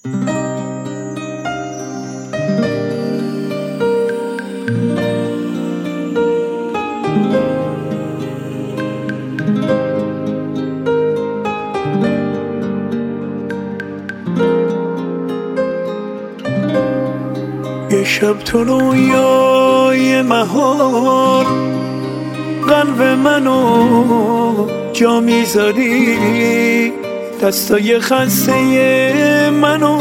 یه شب تو رویای مهار قلب منو جا میذاری، دستای خسته منو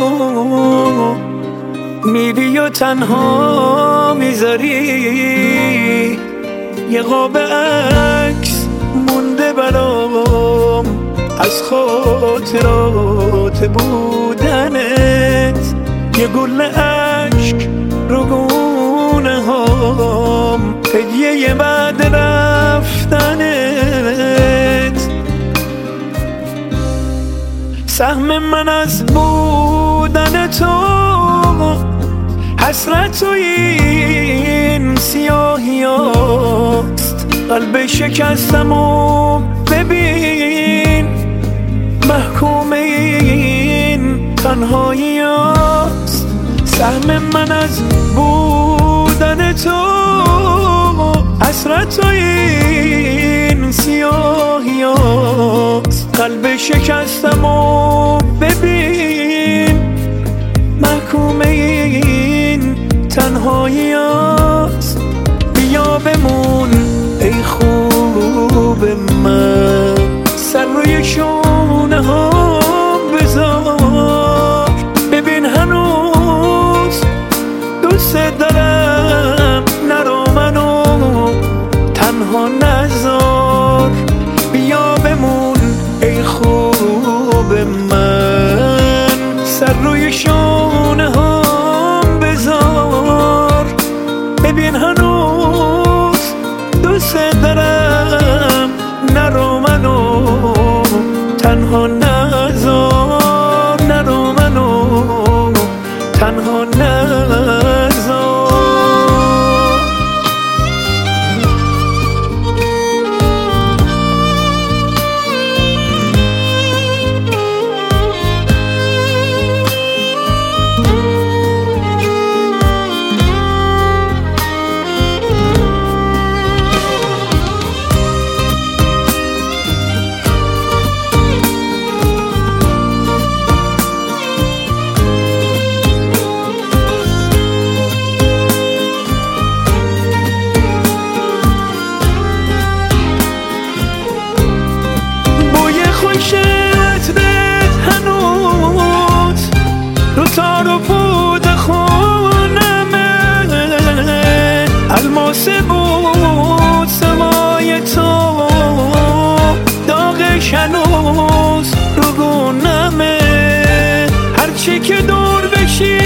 میری و تنها میذاری. یه قاب عکس مونده برام از خاطرات بودنت، یه گل عشق رو گونه هام هدیه بعد رفتنت. سهم من از بودن تو حسرت و این سیاهی هاست، قلب شکستم و ببین محکوم این تنهایی هاست. سهم من از بودن تو حسرت و این سیاهی هاست، قلب شکستم و ببین محکوم این تنهایی هاست. بیا بمون ای خوب من، سر روی شونه ها بذار، ببین هنوز دوست دارم، نرو منو تنها نذار. بیا بمون ای خوب من، سر روی شونه ها بذار، ببین هنوز دوست دارم، نرو منو تنها نذار، نرو منو تنها نذار. تار و پود خونمه الماس بود سمای تو، داغش هنوز رو گونمه. هرچی که دور بشی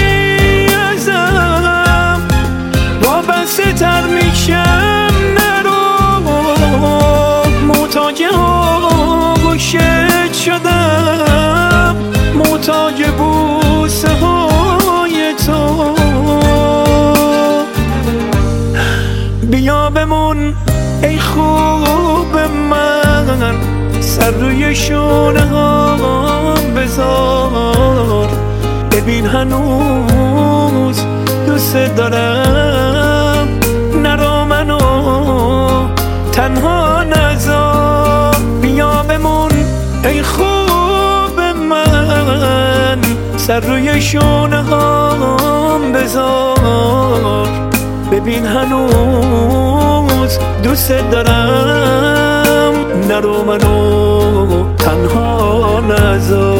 ازم وابسته تر میشم، نرو محتاج آغوشت شدم، محتاج بوسه های تو. بیا بمون ای خوب من، سر روی شونه ها بذار، ببین هنوز دوست دارم، نرو منو تنها نذار. بیا بمون ای خوب من، سر روی شونه هام بذار، ببین هنوز دوست دارم، نرو منو تنها نذار.